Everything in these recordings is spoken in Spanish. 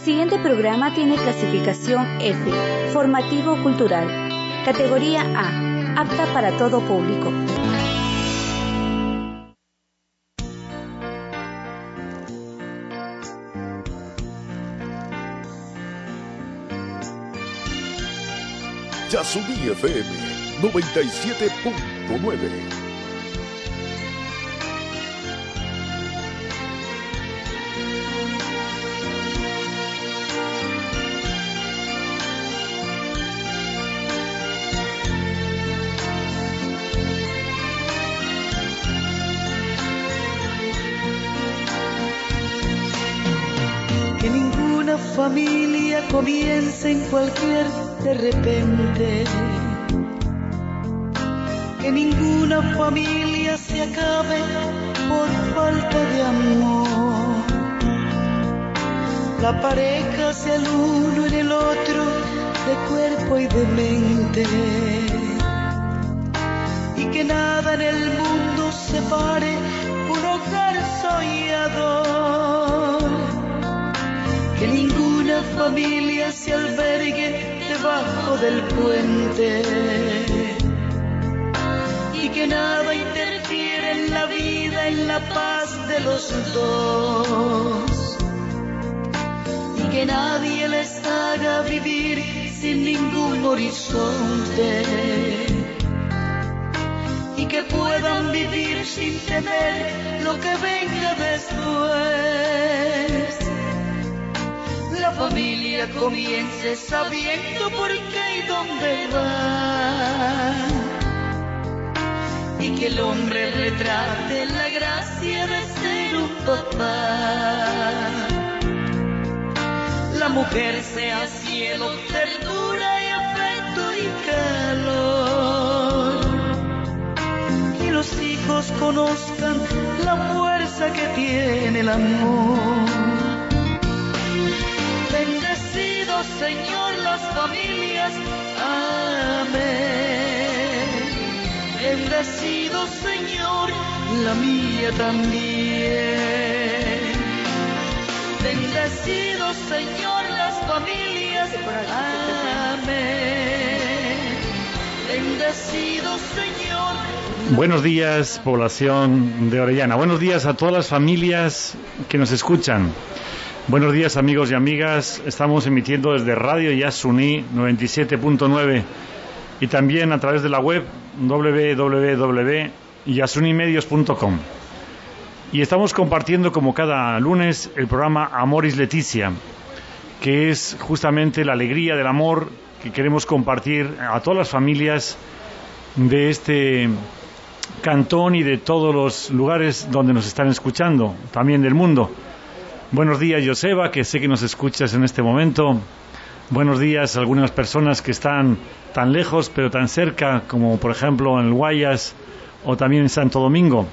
siguiente programa tiene clasificación F, formativo cultural, categoría A, apta para todo público. Yasuní FM 97.9. Que ninguna familia comience en cualquier de repente, que ninguna familia se acabe por falta de amor. La pareja sea el uno en el otro, de cuerpo y de mente, y que nada en el mundo separe un hogar soñador. Que ninguna familia se albergue debajo del puente, y que nada interfiera en la vida, en la paz de los dos, y que nadie les haga vivir sin ningún horizonte, y que puedan vivir sin temer lo que venga después. La familia comience sabiendo por qué y dónde va, y que el hombre retrate la gracia de ser un papá. La mujer sea cielo, ternura y afecto y calor, y los hijos conozcan la fuerza que tiene el amor. Bendecido Señor las familias, amén. Bendecido Señor la mía también. Bendecido Señor las familias, amén. Bendecido Señor. Buenos días, población de Orellana. Buenos días a todas las familias que nos escuchan. Buenos días, amigos y amigas. Estamos emitiendo desde Radio Yasuní 97.9 y también a través de la web www.yasunimedios.com. Y estamos compartiendo como cada lunes el programa Amoris Laetitia, que es justamente la alegría del amor que queremos compartir a todas las familias de este cantón y de todos los lugares donde nos están escuchando, también del mundo. Buenos días, Joseba, que sé que nos escuchas en este momento. Buenos días a algunas personas que están tan lejos pero tan cerca, como por ejemplo en el Guayas o también en Santo Domingo.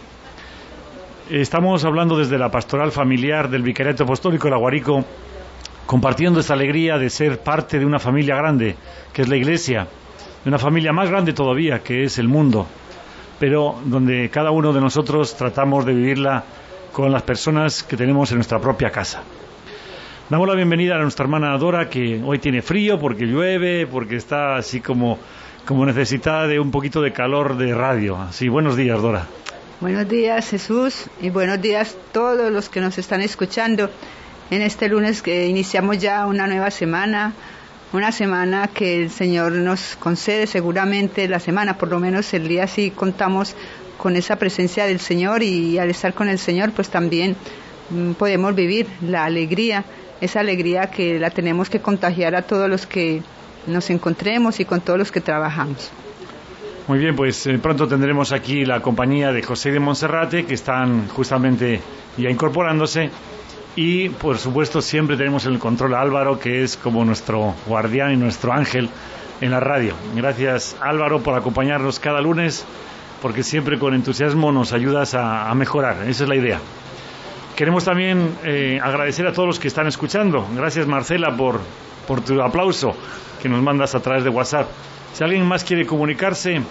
Estamos hablando desde la pastoral familiar del Vicariato Apostólico de Aguarico, compartiendo esta alegría de ser parte de una familia grande, que es la Iglesia, de una familia más grande todavía, que es el mundo, pero donde cada uno de nosotros tratamos de vivirla con las personas que tenemos en nuestra propia casa. Damos la bienvenida a nuestra hermana Dora, que hoy tiene frío porque llueve, porque está así como necesitada de un poquito de calor de radio. Así, buenos días, Dora. Buenos días, Jesús, y buenos días a todos los que nos están escuchando en este lunes que iniciamos ya una nueva semana, una semana que el Señor nos concede seguramente la semana, por lo menos el día sí contamos con esa presencia del Señor, y al estar con el Señor pues también podemos vivir la alegría, esa alegría que la tenemos que contagiar a todos los que nos encontremos y con todos los que trabajamos. Muy bien, pues pronto tendremos aquí la compañía de José de Monserrate, que están justamente ya incorporándose, y por supuesto siempre tenemos en el control a Álvaro, que es como nuestro guardián y nuestro ángel en la radio. Gracias, Álvaro, por acompañarnos cada lunes, porque siempre con entusiasmo nos ayudas a mejorar. Esa es la idea. Queremos también agradecer a todos los que están escuchando. Gracias, Marcela, por tu aplauso que nos mandas a través de WhatsApp. Si alguien más quiere comunicarse,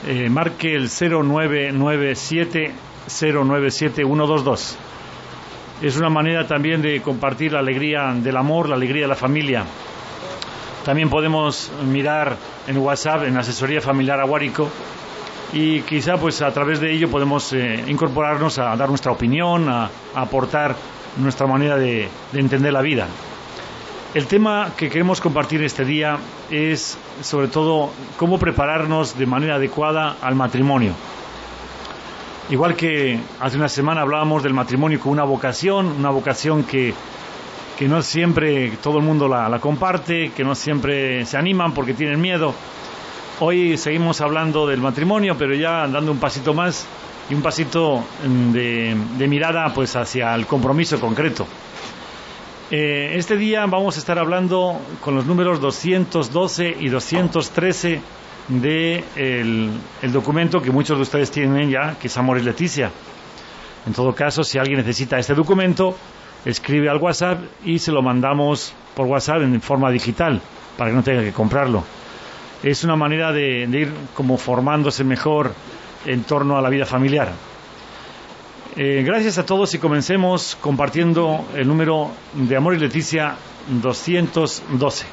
marque el 0997 097 122. Es una manera también de compartir la alegría del amor, la alegría de la familia. También podemos mirar en WhatsApp, en Asesoría Familiar Aguárico, y quizá pues a través de ello podemos incorporarnos a dar nuestra opinión, a aportar nuestra manera de entender la vida. El tema que queremos compartir este día es sobre todo cómo prepararnos de manera adecuada al matrimonio. Igual que hace una semana hablábamos del matrimonio como una vocación que no siempre todo el mundo la comparte, que no siempre se animan porque tienen miedo. Hoy seguimos hablando del matrimonio, pero ya dando un pasito más y un pasito de mirada pues hacia el compromiso concreto. Este día vamos a estar hablando con los números 212 y 213 del documento que muchos de ustedes tienen ya, que es Amoris Laetitia. En todo caso, si alguien necesita este documento, escribe al WhatsApp y se lo mandamos por WhatsApp en forma digital, para que no tenga que comprarlo. Es una manera de ir como formándose mejor en torno a la vida familiar. Gracias a todos y comencemos compartiendo el número de Amoris Laetitia 212.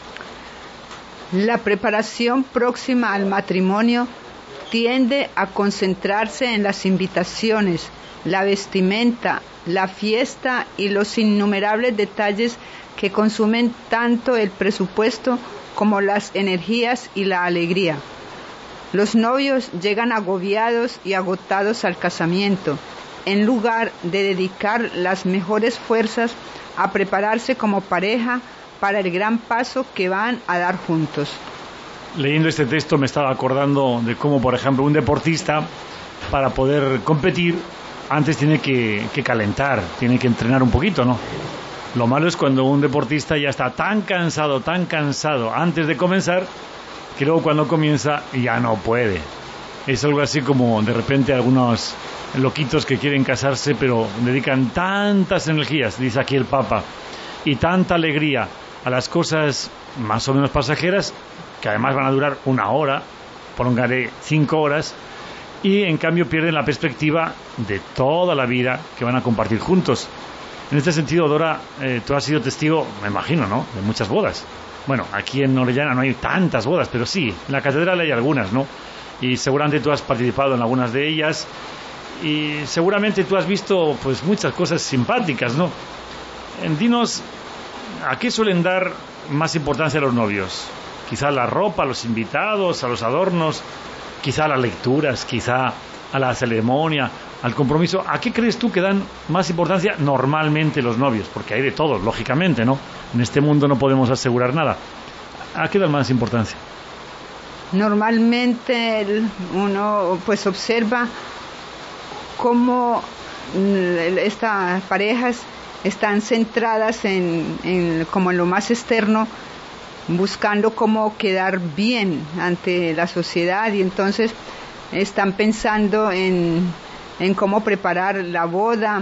La preparación próxima al matrimonio tiende a concentrarse en las invitaciones, la vestimenta, la fiesta y los innumerables detalles que consumen tanto el presupuesto como las energías y la alegría. Los novios llegan agobiados y agotados al casamiento, en lugar de dedicar las mejores fuerzas a prepararse como pareja para el gran paso que van a dar juntos. Leyendo este texto me estaba acordando de cómo, por ejemplo, un deportista, para poder competir, antes tiene que calentar, tiene que entrenar un poquito, ¿no? Lo malo es cuando un deportista ya está tan cansado antes de comenzar, que luego cuando comienza ya no puede. Es algo así como de repente algunos loquitos que quieren casarse, pero dedican tantas energías, dice aquí el Papa, y tanta alegría a las cosas más o menos pasajeras, que además van a durar 1 hora, prolongaré 5 horas, y en cambio pierden la perspectiva de toda la vida que van a compartir juntos. En este sentido, Dora, tú has sido testigo, me imagino, ¿no?, de muchas bodas. Bueno, aquí en Orellana no hay tantas bodas, pero sí, en la catedral hay algunas, ¿no? Y seguramente tú has participado en algunas de ellas, y seguramente tú has visto pues muchas cosas simpáticas, ¿no? Dinos, ¿a qué suelen dar más importancia a los novios? Quizá a la ropa, a los invitados, a los adornos, quizá a las lecturas, quizá a la ceremonia, al compromiso. ¿A qué crees tú que dan más importancia normalmente los novios? Porque hay de todo, lógicamente, ¿no? En este mundo no podemos asegurar nada. ¿A qué dan más importancia? Normalmente uno pues observa cómo estas parejas están centradas como en lo más externo, buscando cómo quedar bien ante la sociedad, y entonces están pensando en cómo preparar la boda,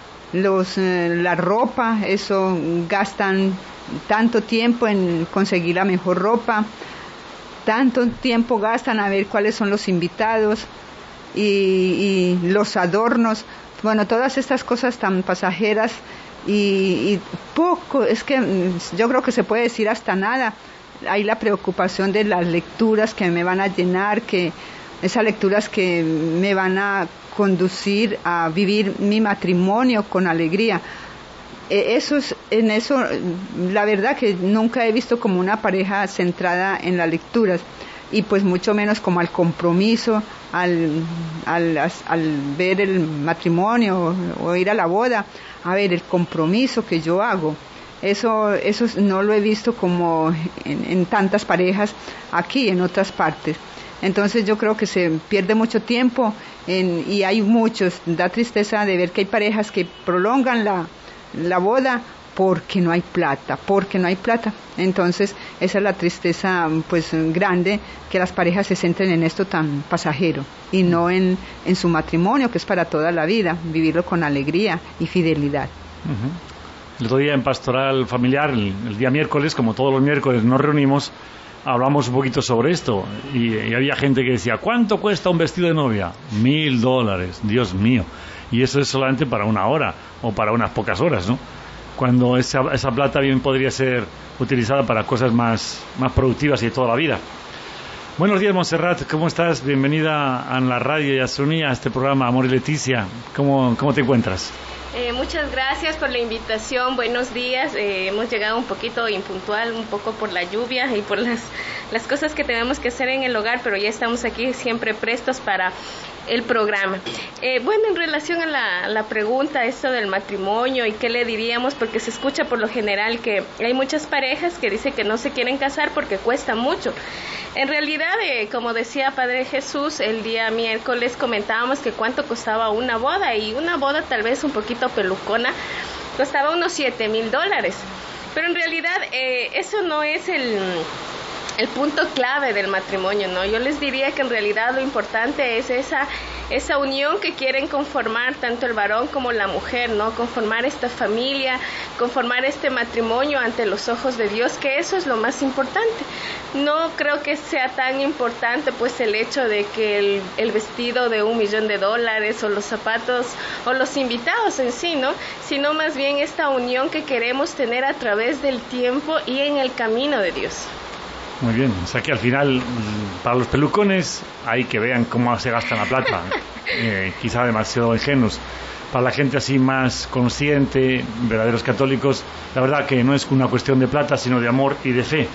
la ropa, eso gastan tanto tiempo en conseguir la mejor ropa, tanto tiempo gastan a ver cuáles son los invitados y los adornos. Bueno, todas estas cosas tan pasajeras y poco, es que yo creo que se puede decir hasta nada. Hay la preocupación de las lecturas que me van a llenar, que esas lecturas que me van a conducir a vivir mi matrimonio con alegría. En eso, la verdad que nunca he visto como una pareja centrada en las lecturas, y pues mucho menos como al compromiso, al ver el matrimonio o ir a la boda, a ver el compromiso que yo hago. Eso no lo he visto como en tantas parejas aquí, en otras partes. Entonces yo creo que se pierde mucho tiempo y hay muchos, da tristeza de ver que hay parejas que prolongan la boda porque no hay plata. Entonces esa es la tristeza pues grande, que las parejas se centren en esto tan pasajero y no en su matrimonio, que es para toda la vida, vivirlo con alegría y fidelidad. El otro día en Pastoral Familiar, el día miércoles, como todos los miércoles nos reunimos, hablamos un poquito sobre esto, y había gente que decía, ¿cuánto cuesta un vestido de novia? $1,000, Dios mío. y eso es solamente para una hora o para unas pocas horas, ¿no? Cuando esa plata bien podría ser utilizada para cosas más productivas y de toda la vida. Buenos días, Montserrat, ¿cómo estás? Bienvenida a la radio y astronomía, a este programa Amor y Leticia. ¿Cómo te encuentras? Muchas gracias por la invitación, buenos días. Hemos llegado un poquito impuntual, un poco por la lluvia y por las cosas que tenemos que hacer en el hogar, pero ya estamos aquí siempre prestos para el programa. Bueno, en relación a la pregunta, esto del matrimonio y qué le diríamos, porque se escucha por lo general que hay muchas parejas que dicen que no se quieren casar porque cuesta mucho. En realidad, como decía Padre Jesús, el día miércoles comentábamos que cuánto costaba una boda, y una boda tal vez un poquito pelucona costaba unos $7,000. Pero en realidad eso no es el punto clave del matrimonio, ¿no? Yo les diría que en realidad lo importante es esa unión que quieren conformar tanto el varón como la mujer, ¿no? Conformar esta familia, conformar este matrimonio ante los ojos de Dios, que eso es lo más importante. No creo que sea tan importante pues el hecho de que el vestido de $1 millón o los zapatos o los invitados en sí, ¿no? Sino más bien esta unión que queremos tener a través del tiempo y en el camino de Dios. Muy bien, o sea que al final, para los pelucones, hay que vean cómo se gasta la plata, quizá demasiado ingenuos. Para la gente así más consciente, verdaderos católicos, la verdad que no es una cuestión de plata, sino de amor y de fe.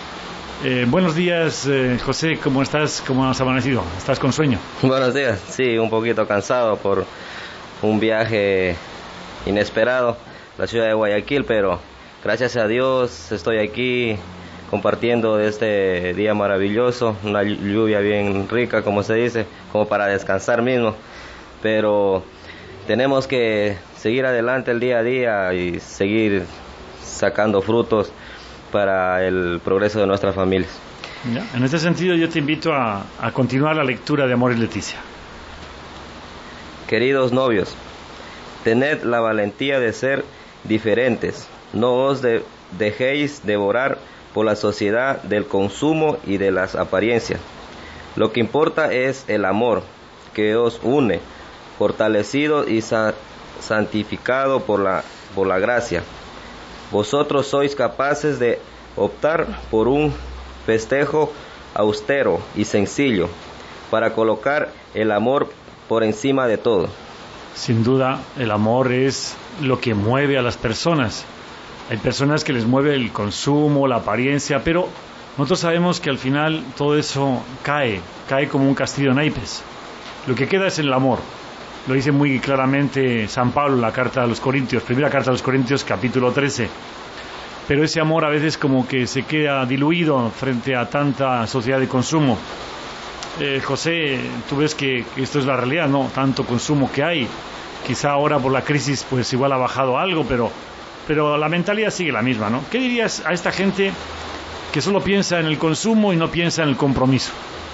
Buenos días, José, ¿cómo estás? ¿Cómo has amanecido? ¿Estás con sueño? Buenos días, sí, un poquito cansado por un viaje inesperado a la ciudad de Guayaquil, pero gracias a Dios estoy aquí compartiendo este día maravilloso, una lluvia bien rica, como se dice, como para descansar mismo, pero tenemos que seguir adelante el día a día y seguir sacando frutos para el progreso de nuestras familias. Ya, en este sentido yo te invito a continuar la lectura de Amor y Leticia. Queridos novios, tened la valentía de ser diferentes, no os dejéis devorar por la sociedad del consumo y de las apariencias. Lo que importa es el amor que os une, fortalecido y santificado por la gracia. Vosotros sois capaces de optar por un festejo austero y sencillo, para colocar el amor por encima de todo. Sin duda, el amor es lo que mueve a las personas. Hay personas que les mueve el consumo, la apariencia, pero nosotros sabemos que al final todo eso cae como un castillo de naipes. Lo que queda es el amor. Lo dice muy claramente San Pablo en la carta a los Corintios, primera carta a los Corintios, capítulo 13. Pero ese amor a veces como que se queda diluido frente a tanta sociedad de consumo. José, tú ves que esto es la realidad, ¿no? Tanto consumo que hay. Quizá ahora por la crisis pues igual ha bajado algo, pero la mentalidad sigue la misma, ¿no? ¿Qué dirías a esta gente que solo piensa en el consumo y no piensa en el compromiso?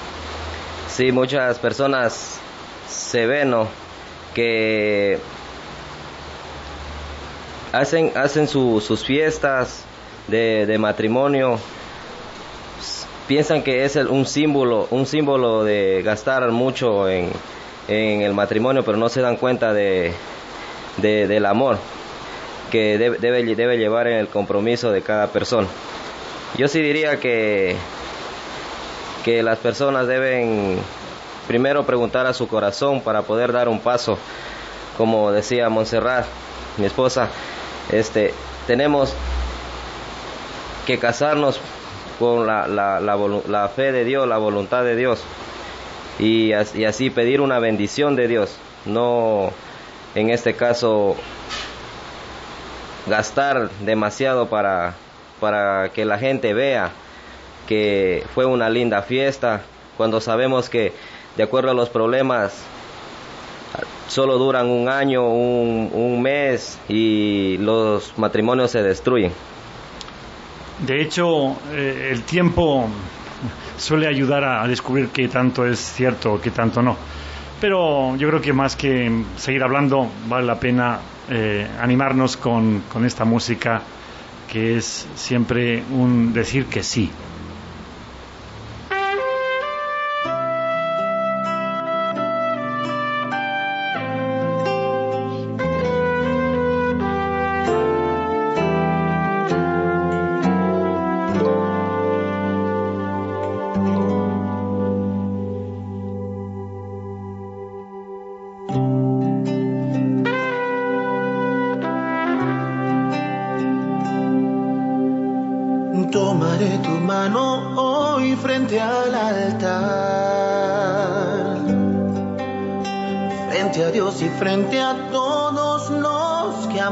Sí, muchas personas se ven, ¿no?, que hacen sus fiestas de matrimonio, piensan que es un símbolo de gastar mucho en el matrimonio, pero no se dan cuenta del amor que debe llevar en el compromiso de cada persona. Yo sí diría que las personas deben primero preguntar a su corazón para poder dar un paso. Como decía Montserrat, mi esposa, tenemos que casarnos con la fe de Dios, la voluntad de Dios, y así pedir una bendición de Dios, no en este caso gastar demasiado para que la gente vea que fue una linda fiesta, cuando sabemos que de acuerdo a los problemas solo duran un año, un mes, y los matrimonios se destruyen. De hecho, el tiempo suele ayudar a descubrir qué tanto es cierto o qué tanto no. Pero yo creo que más que seguir hablando, vale la pena animarnos con esta música, que es siempre un decir que sí. Tomaré tu mano hoy frente al altar, frente a Dios y frente a todos los que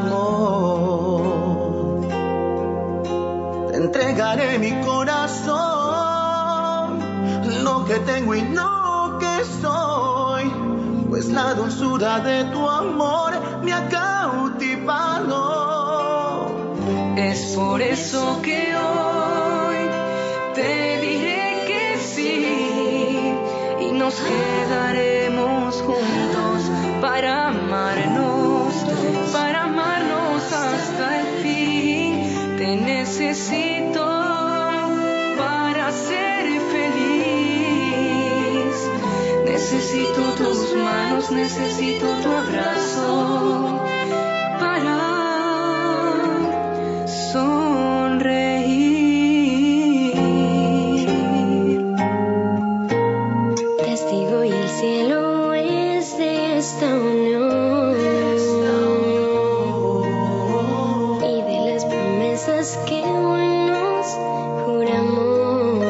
amó. Te entregaré mi corazón, lo que tengo y lo que soy, pues la dulzura de tu amor me ha cautivado. Es por eso que hoy te diré que sí, y nos quedaremos juntos para amarnos hasta el fin. Te necesito para ser feliz. Necesito tus manos, necesito tu abrazo para sonreír. Testigo y el cielo es de esta unión y de las promesas que hoy nos juramos.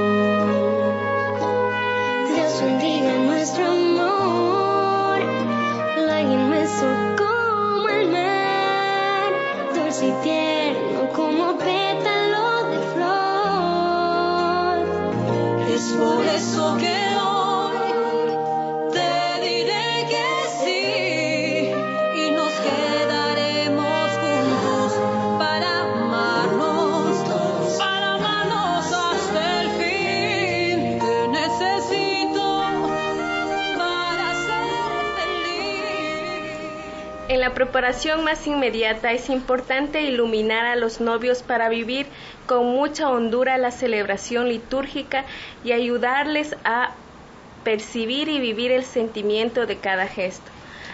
Dios bendiga nuestro amor, la inmenso como el mar, dulce y tierno como pétalo de flor. Es por eso que hoy te diré que sí, y nos quedaremos juntos para amarnos hasta el fin. Te necesito para ser feliz. En la preparación más inmediata es importante iluminar a los novios para vivir con mucha hondura la celebración litúrgica y ayudarles a percibir y vivir el sentimiento de cada gesto.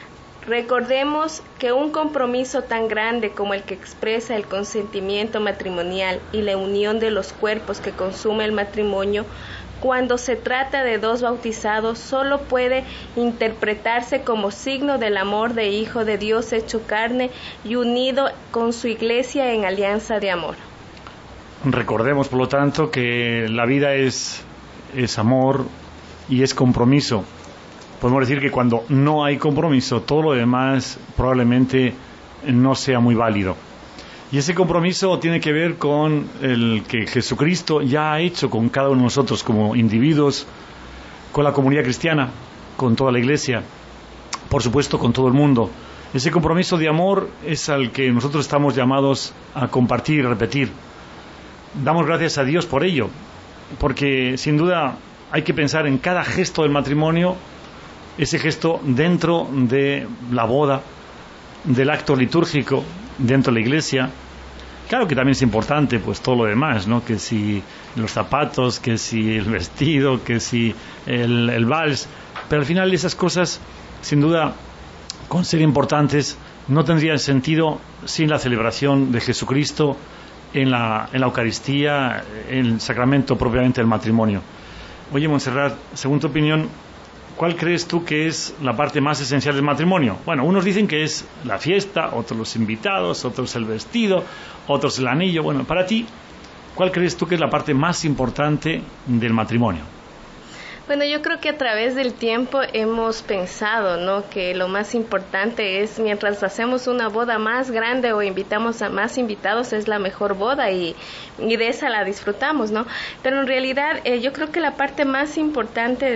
Recordemos que un compromiso tan grande como el que expresa el consentimiento matrimonial y la unión de los cuerpos que consume el matrimonio, cuando se trata de dos bautizados, solo puede interpretarse como signo del amor de Hijo de Dios hecho carne y unido con su Iglesia en alianza de amor. Recordemos, por lo tanto, que la vida es amor y es compromiso. Podemos decir que cuando no hay compromiso, todo lo demás probablemente no sea muy válido. Y ese compromiso tiene que ver con el que Jesucristo ya ha hecho con cada uno de nosotros como individuos, con la comunidad cristiana, con toda la Iglesia, por supuesto con todo el mundo. Ese compromiso de amor es al que nosotros estamos llamados a compartir y repetir. Damos gracias a Dios por ello, porque sin duda hay que pensar en cada gesto del matrimonio, ese gesto dentro de la boda, del acto litúrgico, dentro de la iglesia. Claro que también es importante pues todo lo demás, ¿no? Que si los zapatos, que si el vestido, que si el vals, pero al final esas cosas, sin duda, con ser importantes, no tendrían sentido sin la celebración de Jesucristo en la Eucaristía, en el sacramento propiamente del matrimonio. Oye, Montserrat, según tu opinión, ¿cuál crees tú que es la parte más esencial del matrimonio? Bueno, unos dicen que es la fiesta, otros los invitados, otros el vestido, otros el anillo. Bueno, para ti, ¿cuál crees tú que es la parte más importante del matrimonio? Bueno, yo creo que a través del tiempo hemos pensado, ¿no?, que lo más importante es, mientras hacemos una boda más grande o invitamos a más invitados, es la mejor boda y de esa la disfrutamos, ¿no? Pero en realidad yo creo que la parte más importante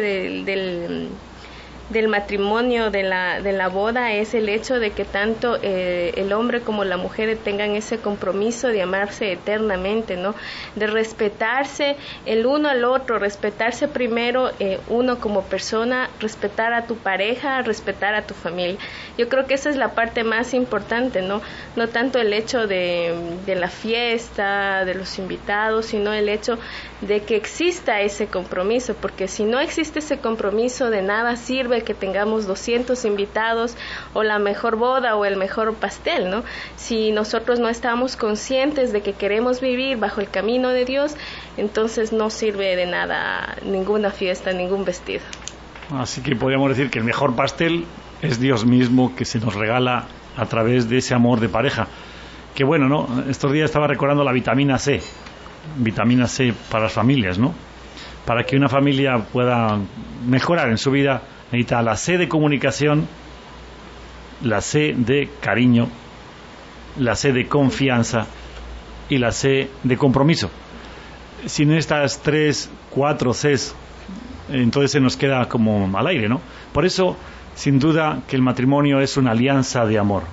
del matrimonio, de la boda, es el hecho de que tanto el hombre como la mujer tengan ese compromiso de amarse eternamente, ¿no? De respetarse el uno al otro, respetarse primero uno como persona, respetar a tu pareja, respetar a tu familia. Yo creo que esa es la parte más importante, ¿no? No tanto el hecho de la fiesta, de los invitados, sino el hecho de que exista ese compromiso, porque si no existe ese compromiso, de nada sirve que tengamos 200 invitados o la mejor boda o el mejor pastel, ¿no? Si nosotros no estamos conscientes de que queremos vivir bajo el camino de Dios, entonces no sirve de nada ninguna fiesta, ningún vestido. Así que podríamos decir que el mejor pastel es Dios mismo, que se nos regala a través de ese amor de pareja. Que bueno, ¿no? Estos días estaba recordando la vitamina C. vitamina C para las familias, ¿no? Para que una familia pueda mejorar en su vida, necesita la C de comunicación, la C de cariño, la C de confianza y la C de compromiso. Sin estas 3, 4 Cs, entonces se nos queda como al aire, ¿no? Por eso, sin duda, que el matrimonio es una alianza de amor.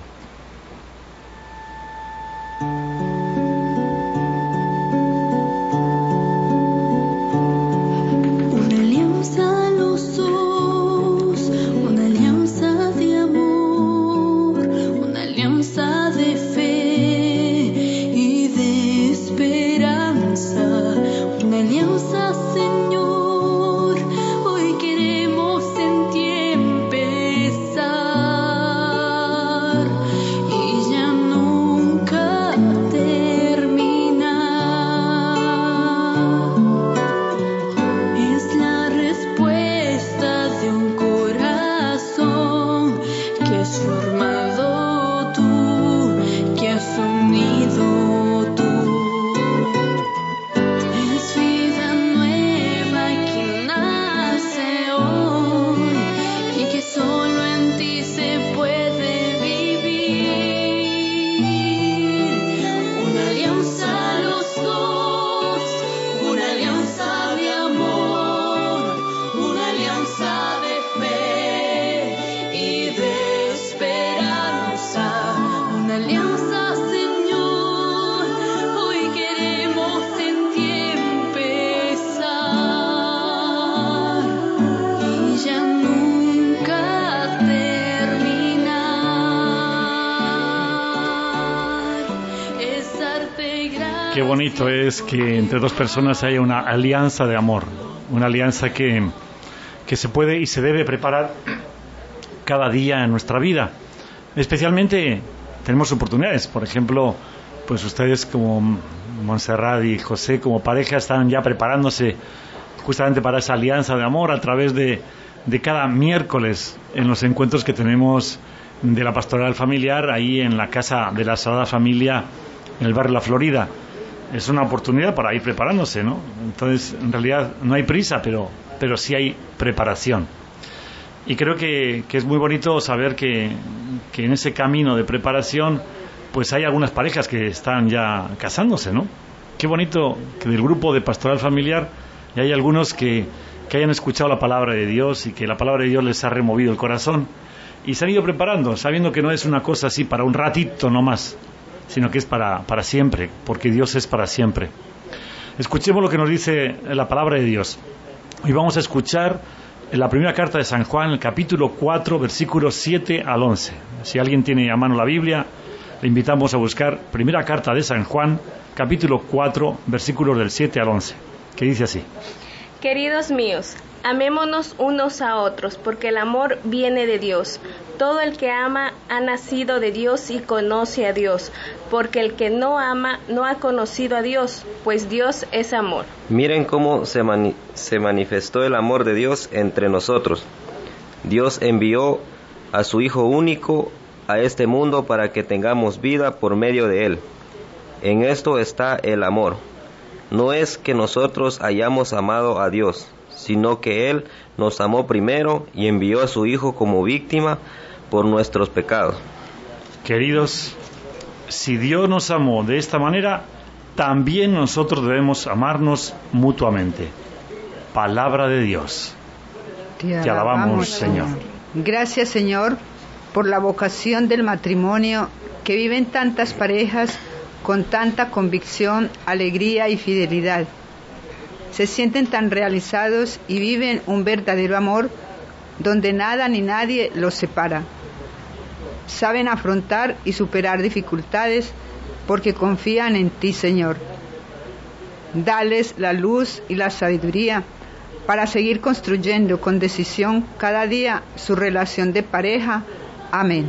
Qué bonito es que entre dos personas haya una alianza de amor, una alianza que se puede y se debe preparar cada día en nuestra vida. Especialmente tenemos oportunidades, por ejemplo, pues ustedes como Montserrat y José como pareja están ya preparándose justamente para esa alianza de amor a través de cada miércoles en los encuentros que tenemos de la pastoral familiar ahí en la Casa de la Sagrada Familia en el barrio La Florida. Es una oportunidad para ir preparándose, ¿no? Entonces, en realidad no hay prisa, pero sí hay preparación. Y creo que es muy bonito saber que en ese camino de preparación pues hay algunas parejas que están ya casándose, ¿no? Qué bonito que del grupo de pastoral familiar ya hay algunos que hayan escuchado la palabra de Dios y que la palabra de Dios les ha removido el corazón y se han ido preparando, sabiendo que no es una cosa así para un ratito nomás, sino que es para siempre, porque Dios es para siempre. Escuchemos lo que nos dice la palabra de Dios. Hoy vamos a escuchar la primera carta de San Juan, el capítulo 4, versículos 7 al 11. Si alguien tiene a mano la Biblia, le invitamos a buscar primera carta de San Juan, capítulo 4, versículos del 7 al 11, que dice así. Queridos míos, amémonos unos a otros, porque el amor viene de Dios. Todo el que ama ha nacido de Dios y conoce a Dios, porque el que no ama no ha conocido a Dios, pues Dios es amor. Miren cómo se manifestó el amor de Dios entre nosotros. Dios envió a su Hijo único a este mundo para que tengamos vida por medio de Él. En esto está el amor. No es que nosotros hayamos amado a Dios, sino que Él nos amó primero y envió a su Hijo como víctima por nuestros pecados. Queridos, si Dios nos amó de esta manera, también nosotros debemos amarnos mutuamente. Palabra de Dios. Te alabamos, Señor. Gracias, Señor, por la vocación del matrimonio que viven tantas parejas con tanta convicción, alegría y fidelidad. Se sienten tan realizados y viven un verdadero amor donde nada ni nadie los separa. Saben afrontar y superar dificultades porque confían en ti, Señor. Dales la luz y la sabiduría para seguir construyendo con decisión cada día su relación de pareja. Amén.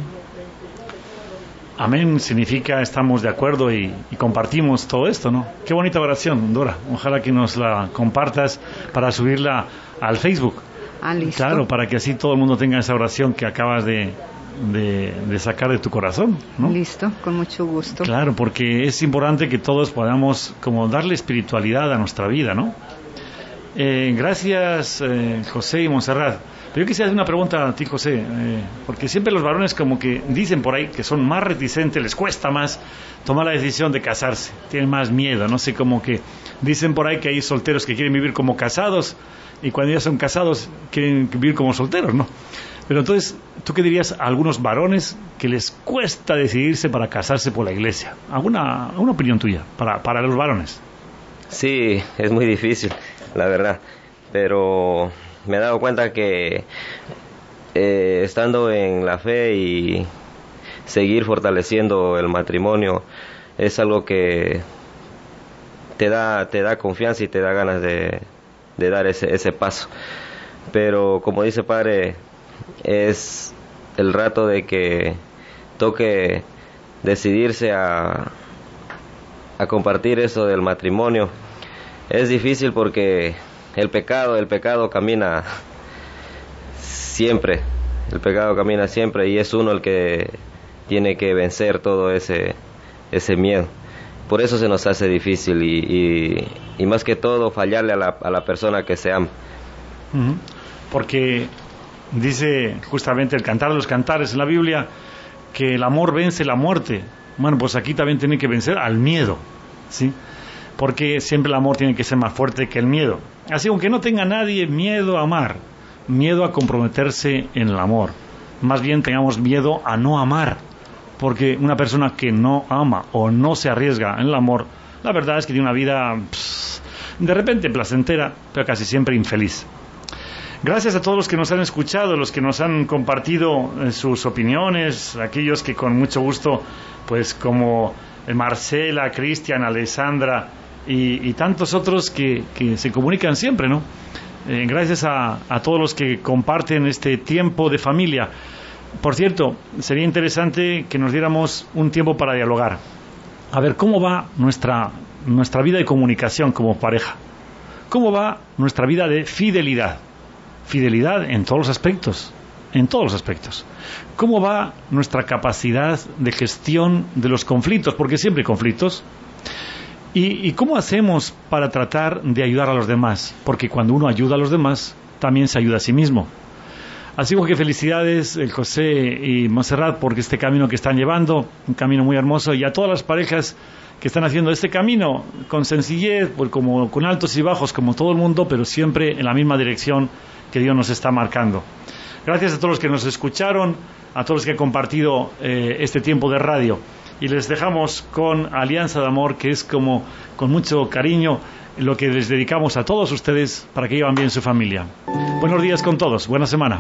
Amén significa estamos de acuerdo y compartimos todo esto, ¿no? Qué bonita oración, Dora. Ojalá que nos la compartas para subirla al Facebook. Listo. Claro, para que así todo el mundo tenga esa oración que acabas de de sacar de tu corazón, ¿no? Listo, con mucho gusto. Claro, porque es importante que todos podamos como darle espiritualidad a nuestra vida, ¿no? Gracias, José y Montserrat. Pero yo quisiera hacer una pregunta a ti, José, porque siempre los varones como que dicen por ahí que son más reticentes, les cuesta más tomar la decisión de casarse, tienen más miedo, no sé, como que dicen por ahí que hay solteros que quieren vivir como casados y cuando ya son casados quieren vivir como solteros, ¿no? Pero entonces, ¿tú qué dirías a algunos varones que les cuesta decidirse para casarse por la iglesia? ¿Alguna opinión tuya para los varones? Sí, es muy difícil, la verdad, pero me he dado cuenta que estando en la fe y seguir fortaleciendo el matrimonio es algo que te da confianza y te da ganas de dar ese paso. Pero como dice Padre, es el rato de que toque decidirse a compartir eso del matrimonio. Es difícil porque el pecado camina siempre, y es uno el que tiene que vencer todo ese miedo. Por eso se nos hace difícil y más que todo fallarle a la persona que se ama. Porque dice justamente el Cantar de los Cantares en la Biblia que el amor vence la muerte. Bueno, pues aquí también tiene que vencer al miedo, ¿sí? Porque siempre el amor tiene que ser más fuerte que el miedo. Así, aunque no tenga nadie miedo a amar, miedo a comprometerse en el amor, más bien tengamos miedo a no amar, porque una persona que no ama o no se arriesga en el amor, la verdad es que tiene una vida de repente placentera, pero casi siempre infeliz. Gracias a todos los que nos han escuchado, los que nos han compartido sus opiniones, aquellos que con mucho gusto, pues como Marcela, Cristian, Alessandra y tantos otros que se comunican siempre, ¿no? Gracias a todos los que comparten este tiempo de familia. Por cierto, sería interesante que nos diéramos un tiempo para dialogar. A ver, ¿cómo va nuestra vida de comunicación como pareja? ¿Cómo va nuestra vida de fidelidad? Fidelidad en todos los aspectos, ¿Cómo va nuestra capacidad de gestión de los conflictos? Porque siempre hay conflictos. ¿Y cómo hacemos para tratar de ayudar a los demás? Porque cuando uno ayuda a los demás, también se ayuda a sí mismo. Así que felicidades, José y Montserrat, por este camino que están llevando, un camino muy hermoso, y a todas las parejas que están haciendo este camino con sencillez, pues como con altos y bajos, como todo el mundo, pero siempre en la misma dirección que Dios nos está marcando. Gracias a todos los que nos escucharon, a todos los que han compartido este tiempo de radio. Y les dejamos con Alianza de Amor, que es como con mucho cariño lo que les dedicamos a todos ustedes para que lleven bien su familia. Buenos días con todos, buena semana.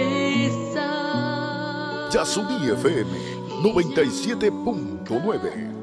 Yasuní FM 97.9